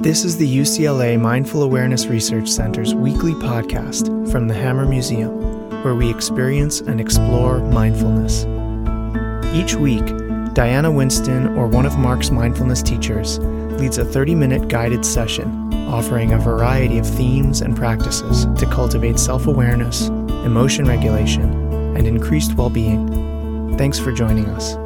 This is the UCLA Mindful Awareness Research Center's weekly podcast from the Hammer Museum, where we experience and explore mindfulness. Each week, Diana Winston or one of Mark's mindfulness teachers leads a 30-minute guided session offering a variety of themes and practices to cultivate self-awareness, emotion regulation, and increased well-being. Thanks for joining us.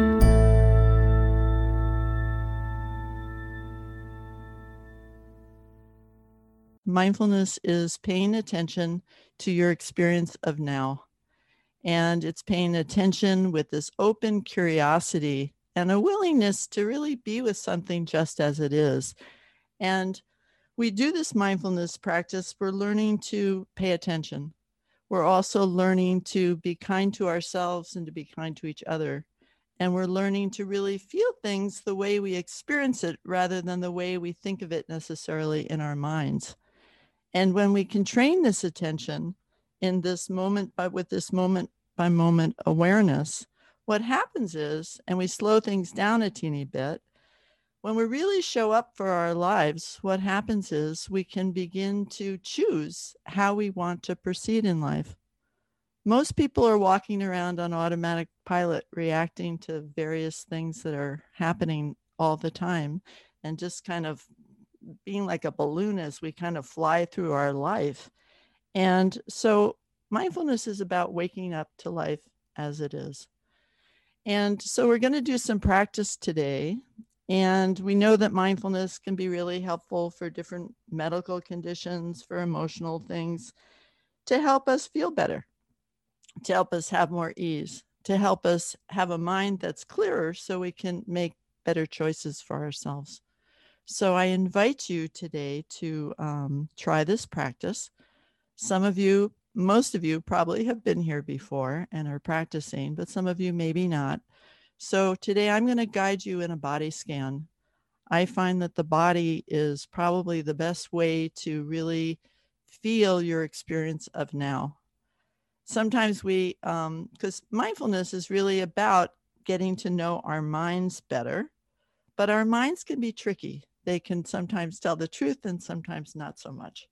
Mindfulness is paying attention to your experience of now. And it's paying attention with this open curiosity and a willingness to really be with something just as it is. And we do this mindfulness practice, we're learning to pay attention. We're also learning to be kind to ourselves and to be kind to each other. And we're learning to really feel things the way we experience it rather than the way we think of it necessarily in our minds. And when we can train this attention in this moment, but with this moment by moment awareness, what happens is, and we slow things down a teeny bit, when we really show up for our lives, what happens is we can begin to choose how we want to proceed in life. Most people are walking around on automatic pilot, reacting to various things that are happening all the time and just kind of being like a balloon as we kind of fly through our life. And so mindfulness is about waking up to life as it is. And so we're going to do some practice today. And we know that mindfulness can be really helpful for different medical conditions, for emotional things, to help us feel better, to help us have more ease, to help us have a mind that's clearer so we can make better choices for ourselves. So I invite you today to try this practice. Some of you, most of you probably have been here before and are practicing, but some of you maybe not. So today I'm going to guide you in a body scan. I find that the body is probably the best way to really feel your experience of now. Sometimes because mindfulness is really about getting to know our minds better, but our minds can be tricky. They can sometimes tell the truth and sometimes not so much.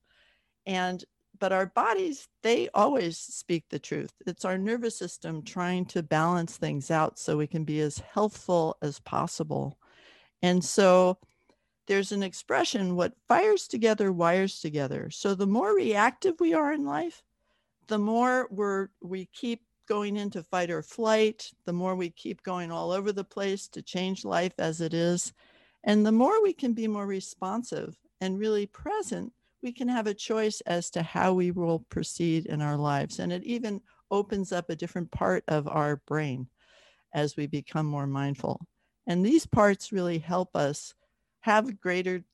But our bodies, they always speak the truth. It's our nervous system trying to balance things out so we can be as healthful as possible. And so there's an expression, what fires together wires together. So the more reactive we are in life, the more we keep going into fight or flight, the more we keep going all over the place to change life as it is. And the more we can be more responsive and really present, we can have a choice as to how we will proceed in our lives. And it even opens up a different part of our brain as we become more mindful. And these parts really help us have greater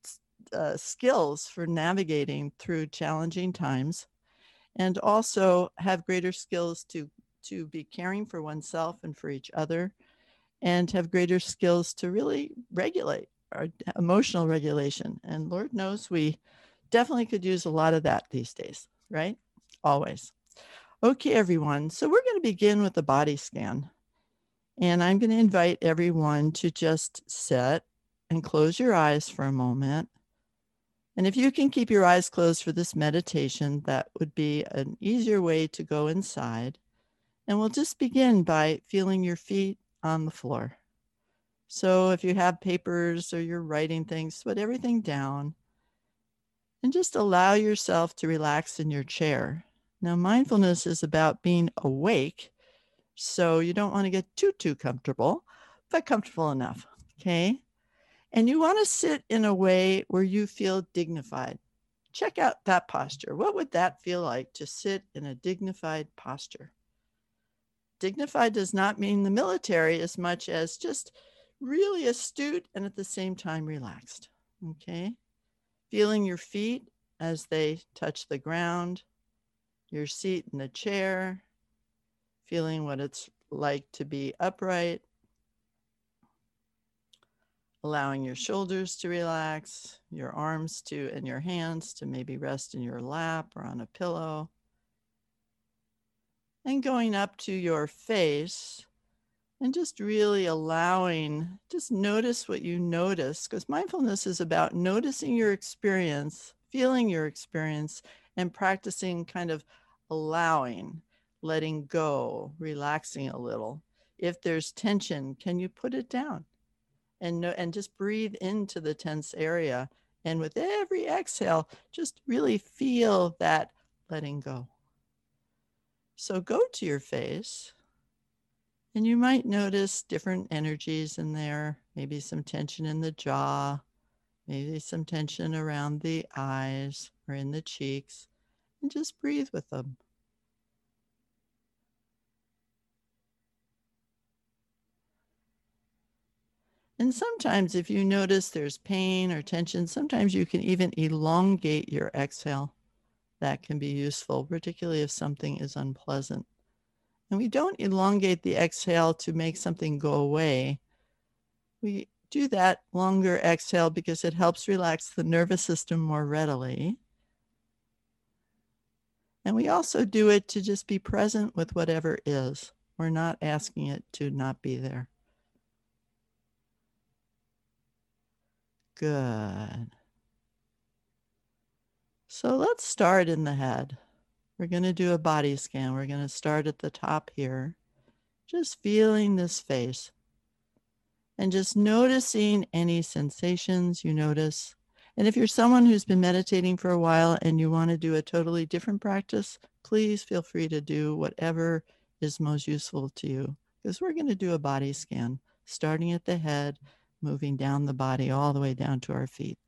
skills for navigating through challenging times, and also have greater skills to be caring for oneself and for each other, and have greater skills to really regulate our emotional regulation. And Lord knows we definitely could use a lot of that these days, right? Always. Okay, everyone. So we're going to begin with the body scan. And I'm going to invite everyone to just sit and close your eyes for a moment. And if you can keep your eyes closed for this meditation, that would be an easier way to go inside. And we'll just begin by feeling your feet on the floor. So if you have papers or you're writing things, put everything down and just allow yourself to relax in your chair. Now, mindfulness is about being awake, so you don't want to get too comfortable, but comfortable enough, okay? And you want to sit in a way where you feel dignified. Check out that posture. What would that feel like to sit in a dignified posture? Dignified does not mean the military as much as just really astute and at the same time relaxed, okay? Feeling your feet as they touch the ground, your seat in the chair, feeling what it's like to be upright, allowing your shoulders to relax, your arms and your hands to maybe rest in your lap or on a pillow. And going up to your face, And just really allowing, just notice what you notice, because mindfulness is about noticing your experience, feeling your experience, and practicing kind of allowing, letting go, relaxing a little. If there's tension, can you put it down? And just breathe into the tense area. And with every exhale, just really feel that letting go. So go to your face, and you might notice different energies in there, maybe some tension in the jaw, maybe some tension around the eyes or in the cheeks, and just breathe with them. And sometimes if you notice there's pain or tension, sometimes you can even elongate your exhale. That can be useful, particularly if something is unpleasant. And we don't elongate the exhale to make something go away. We do that longer exhale because it helps relax the nervous system more readily. And we also do it to just be present with whatever is. We're not asking it to not be there. Good. So let's start in the head. We're going to do a body scan. We're going to start at the top here, just feeling this face and just noticing any sensations you notice. And if you're someone who's been meditating for a while and you want to do a totally different practice, please feel free to do whatever is most useful to you, because we're going to do a body scan, starting at the head, moving down the body all the way down to our feet.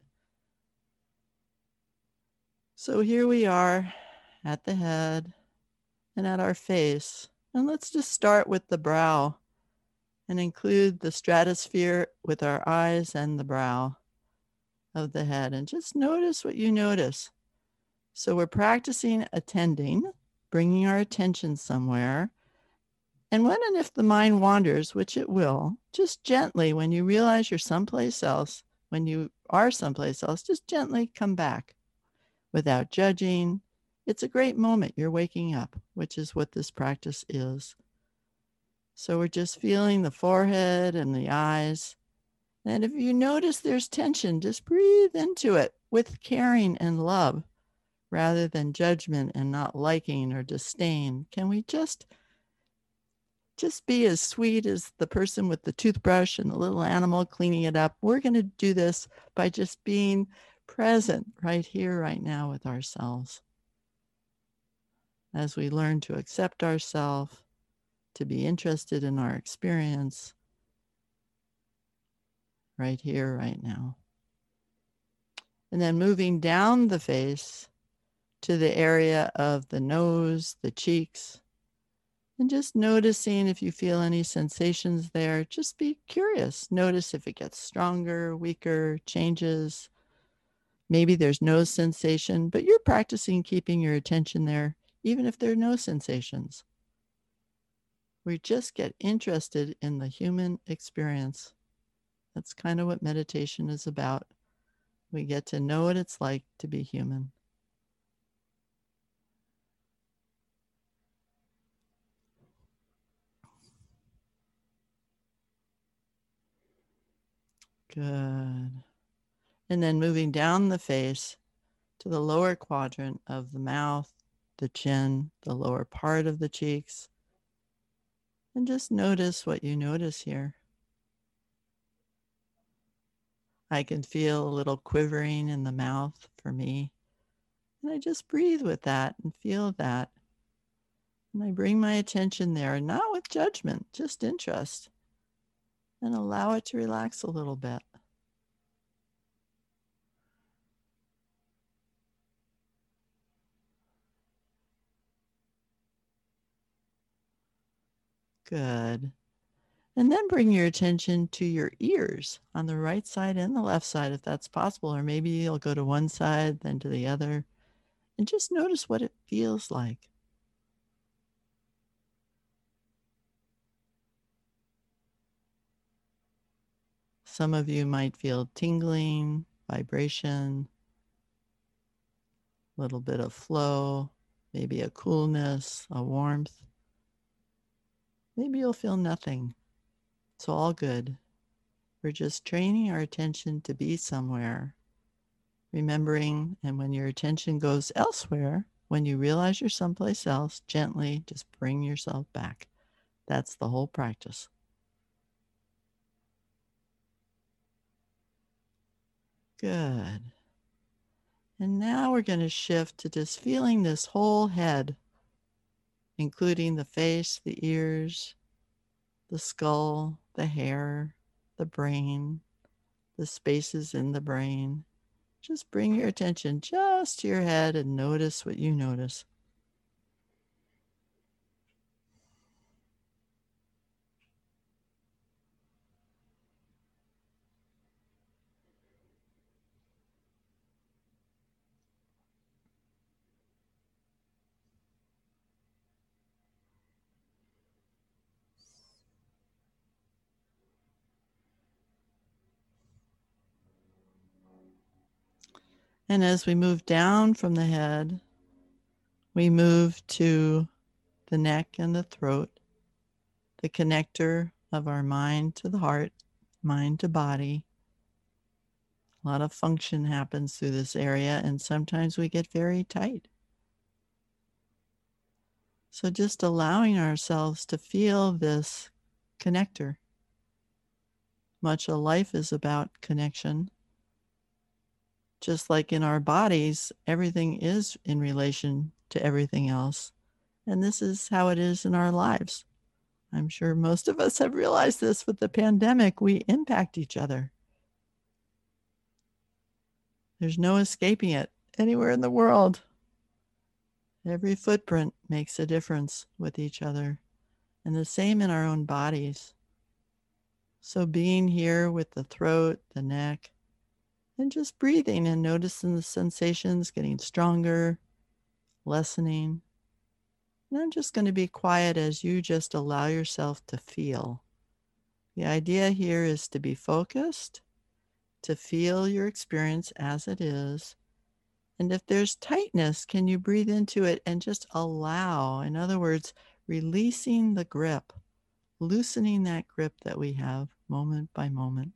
So here we are at the head and at our face. And let's just start with the brow and include the stratosphere with our eyes and the brow of the head, and just notice what you notice. So we're practicing attending, bringing our attention somewhere. And when and if the mind wanders, which it will, just gently, when you realize you're someplace else, when you are someplace else, just gently come back without judging. It's a great moment. You're waking up, which is what this practice is. So we're just feeling the forehead and the eyes. And if you notice there's tension, just breathe into it with caring and love rather than judgment and not liking or disdain. Can we just be as sweet as the person with the toothbrush and the little animal cleaning it up? We're going to do this by just being present right here, right now with ourselves. As we learn to accept ourselves, to be interested in our experience right here, right now. And then moving down the face to the area of the nose, the cheeks, and just noticing if you feel any sensations there. Just be curious. Notice if it gets stronger, weaker, changes. Maybe there's no sensation, but you're practicing keeping your attention there, even if there are no sensations. We just get interested in the human experience. That's kind of what meditation is about. We get to know what it's like to be human. Good. And then moving down the face to the lower quadrant of the mouth, the chin, the lower part of the cheeks. And just notice what you notice here. I can feel a little quivering in the mouth for me. And I just breathe with that and feel that. And I bring my attention there, not with judgment, just interest. And allow it to relax a little bit. Good. And then bring your attention to your ears on the right side and the left side, if that's possible. Or maybe you'll go to one side, then to the other. And just notice what it feels like. Some of you might feel tingling, vibration, a little bit of flow, maybe a coolness, a warmth. Maybe you'll feel nothing. It's all good. We're just training our attention to be somewhere, remembering, and when your attention goes elsewhere, when you realize you're someplace else, gently just bring yourself back. That's the whole practice. Good. And now we're going to shift to just feeling this whole head, including the face, the ears, the skull, the hair, the brain, the spaces in the brain. Just bring your attention just to your head and notice what you notice. And as we move down from the head, we move to the neck and the throat, the connector of our mind to the heart, mind to body. A lot of function happens through this area, and sometimes we get very tight. So just allowing ourselves to feel this connector. Much of life is about connection. Just like in our bodies, everything is in relation to everything else. And this is how it is in our lives. I'm sure most of us have realized this with the pandemic. We impact each other. There's no escaping it anywhere in the world. Every footprint makes a difference with each other. And the same in our own bodies. So being here with the throat, the neck, and just breathing and noticing the sensations getting stronger, lessening. And I'm just going to be quiet as you just allow yourself to feel. The idea here is to be focused, to feel your experience as it is. And if there's tightness, can you breathe into it and just allow, in other words, releasing the grip, loosening that grip that we have moment by moment.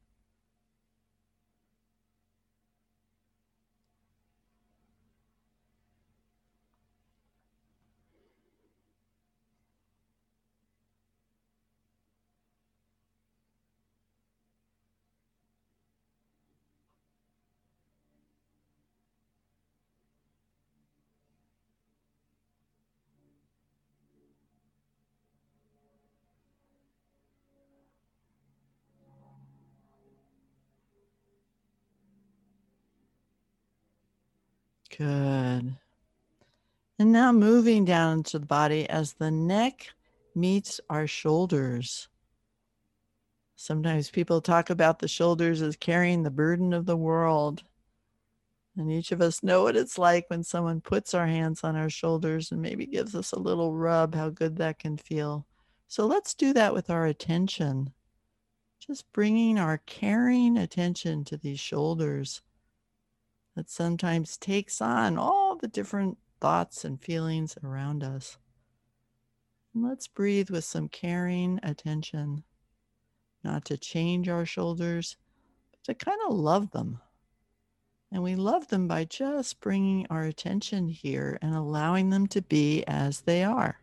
Good. And now moving down to the body as the neck meets our shoulders. Sometimes people talk about the shoulders as carrying the burden of the world. And each of us know what it's like when someone puts our hands on our shoulders and maybe gives us a little rub, how good that can feel. So let's do that with our attention. Just bringing our caring attention to these shoulders that sometimes takes on all the different thoughts and feelings around us. And let's breathe with some caring attention, not to change our shoulders, but to kind of love them. And we love them by just bringing our attention here and allowing them to be as they are.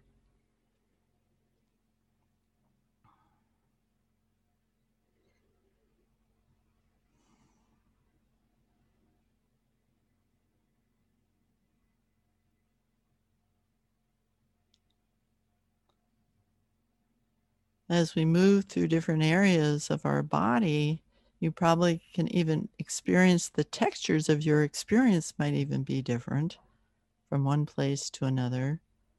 As we move through different areas of our body, you probably can even experience the textures of your experience might even be different from one place to another.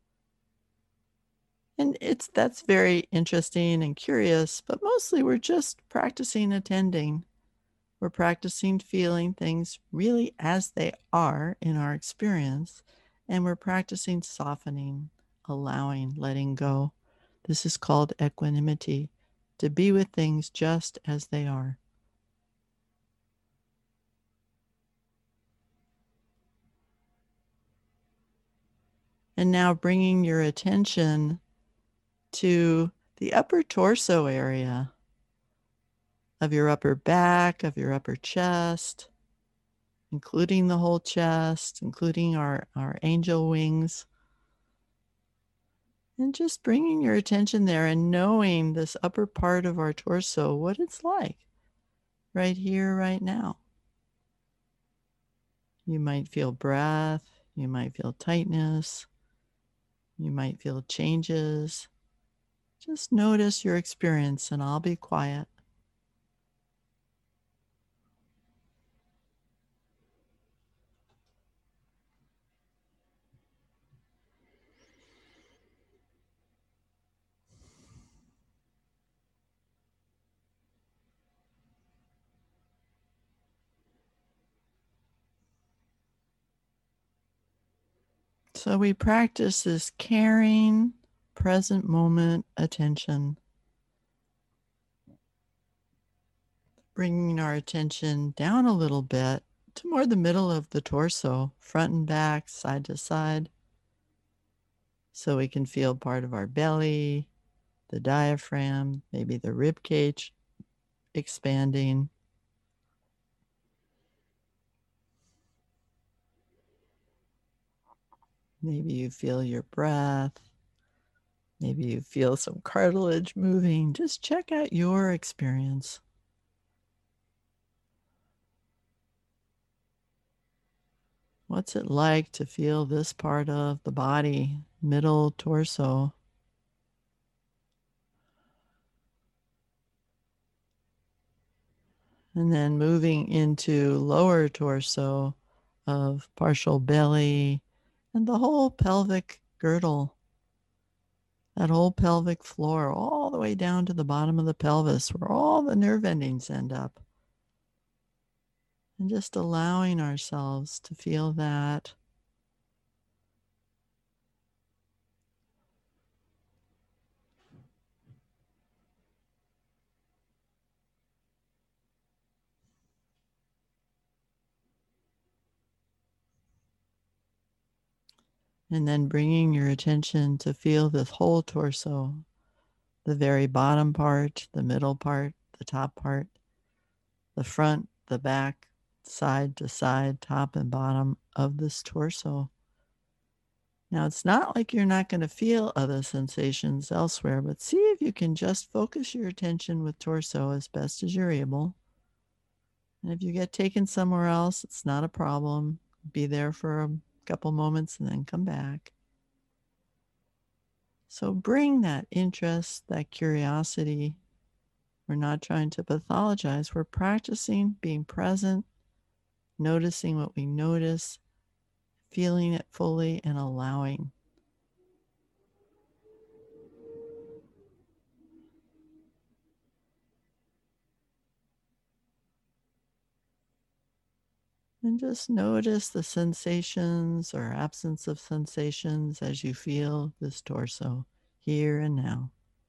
And that's very interesting and curious, but mostly we're just practicing attending. We're practicing feeling things really as they are in our experience, and we're practicing softening, allowing, letting go. This is called equanimity, to be with things just as they are. And now bringing your attention to the upper torso area. of your upper back, of your upper chest, including the whole chest, including our angel wings. And just bringing your attention there and knowing this upper part of our torso, what it's like right here, right now. You might feel breath, you might feel tightness, you might feel changes. Just notice your experience and I'll be quiet. So we practice this caring, present moment attention, bringing our attention down a little bit to more the middle of the torso, front and back, side to side, so we can feel part of our belly, the diaphragm, maybe the rib cage expanding. Maybe you feel your breath. Maybe you feel some cartilage moving. Just check out your experience. What's it like to feel this part of the body, middle torso? And then moving into lower torso of partial belly and the whole pelvic girdle, that whole pelvic floor, all the way down to the bottom of the pelvis where all the nerve endings end up. And just allowing ourselves to feel that. And then bringing your attention to feel this whole torso, the very bottom part, the middle part, the top part, the front, the back, side to side, top and bottom of this torso. Now, it's not like you're not going to feel other sensations elsewhere, but see if you can just focus your attention with torso as best as you're able. And if you get taken somewhere else, it's not a problem. Be there for a couple moments and then come back. So bring that interest, that curiosity. We're not trying to pathologize. We're practicing being present, noticing what we notice, feeling it fully, and allowing. And just notice the sensations or absence of sensations as you feel this torso here and now.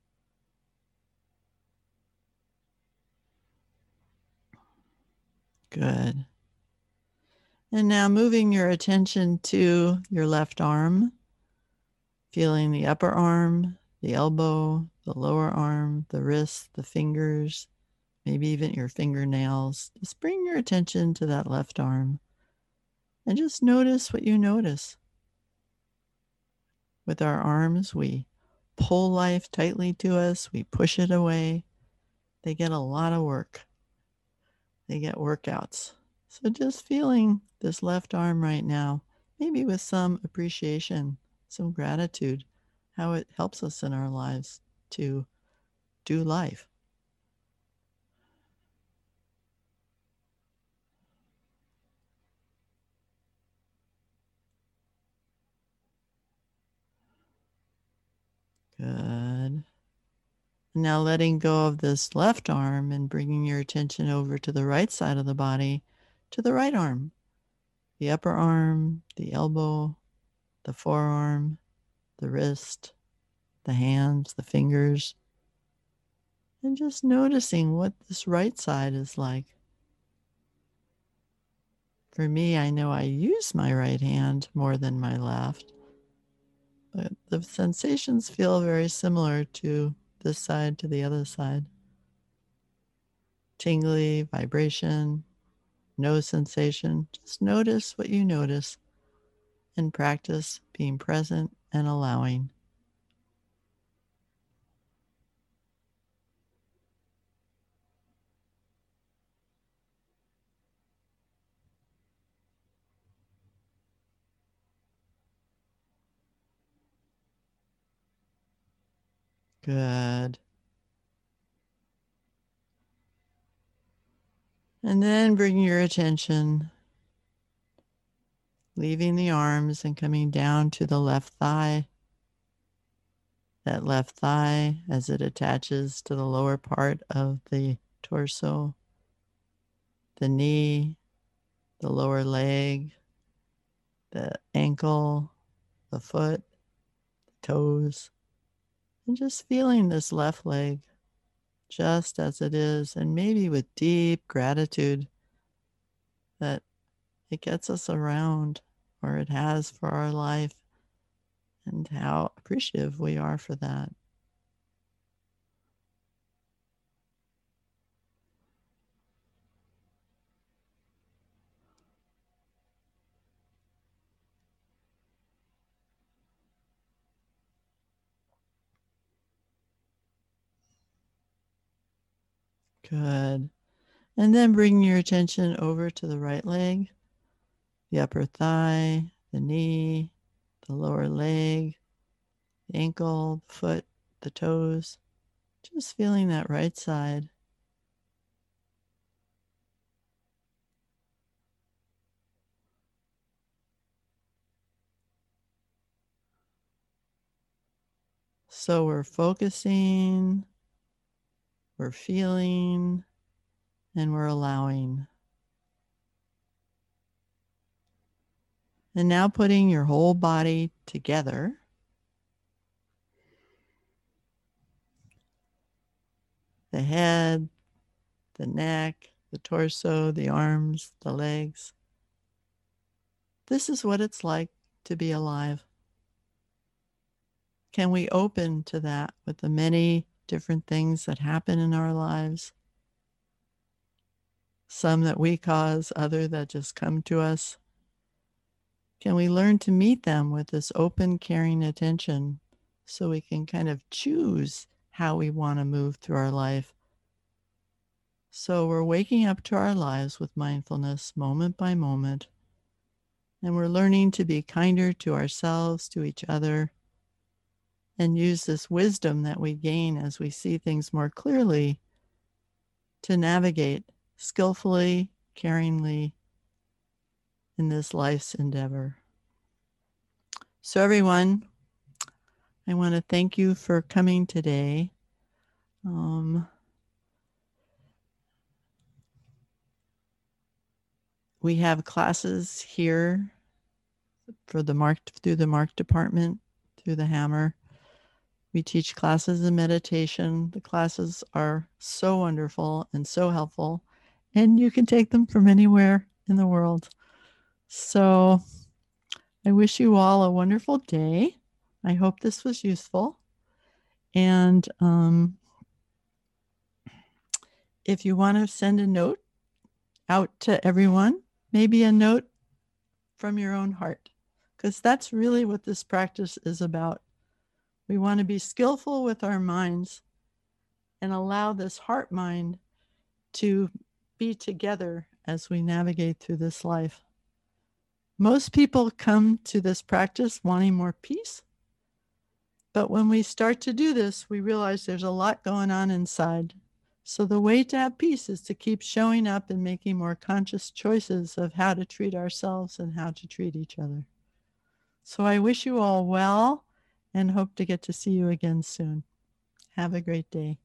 Good. And now moving your attention to your left arm, feeling the upper arm, the elbow, the lower arm, the wrist, the fingers, maybe even your fingernails. Just bring your attention to that left arm and just notice what you notice. With our arms, we pull life tightly to us, we push it away. They get a lot of work. They get workouts. So just feeling this left arm right now, maybe with some appreciation, some gratitude, how it helps us in our lives to do life. Good. Now letting go of this left arm and bringing your attention over to the right side of the body, to the right arm, the upper arm, the elbow, the forearm, the wrist, the hands, the fingers, and just noticing what this right side is like. For me, I know I use my right hand more than my left, but the sensations feel very similar to this side to the other side. tingly, vibration, no sensation. Just notice what you notice and practice being present and allowing. Good. And then bring your attention, leaving the arms and coming down to the left thigh. That left thigh as it attaches to the lower part of the torso, the knee, the lower leg, the ankle, the foot, the toes, and just feeling this left leg just as it is, and maybe with deep gratitude that it gets us around, or it has for our life, and how appreciative we are for that. Good. And then bring your attention over to the right leg, the upper thigh, the knee, the lower leg, the ankle, the foot, the toes. Just feeling that right side. So we're focusing, we're feeling, and we're allowing. And now putting your whole body together. The head, the neck, the torso, the arms, the legs. This is what it's like to be alive. Can we open to that with the many different things that happen in our lives? Some that we cause, other that just come to us. Can we learn to meet them with this open, caring attention so we can kind of choose how we want to move through our life? So we're waking up to our lives with mindfulness moment by moment, and we're learning to be kinder to ourselves, to each other, and use this wisdom that we gain as we see things more clearly to navigate skillfully, caringly in this life's endeavor. So everyone, I want to thank you for coming today. We have classes here for through the Mark department, through the Hammer. We teach classes in meditation. The classes are so wonderful and so helpful, and you can take them from anywhere in the world. So I wish you all a wonderful day. I hope this was useful. And if you want to send a note out to everyone, maybe a note from your own heart, because that's really what this practice is about. We want to be skillful with our minds and allow this heart mind to be together as we navigate through this life. Most people come to this practice wanting more peace, but when we start to do this, we realize there's a lot going on inside. So the way to have peace is to keep showing up and making more conscious choices of how to treat ourselves and how to treat each other. So I wish you all well and hope to get to see you again soon. Have a great day.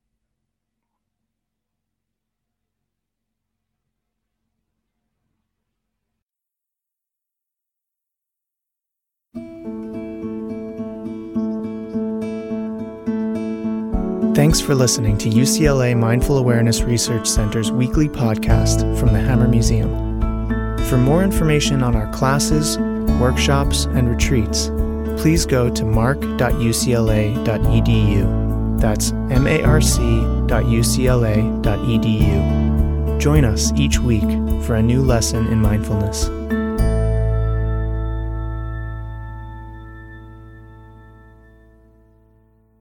Thanks for listening to UCLA Mindful Awareness Research Center's weekly podcast from the Hammer Museum. For more information on our classes, workshops, and retreats, please go to marc.ucla.edu. That's marc.ucla.edu. Join us each week for a new lesson in mindfulness.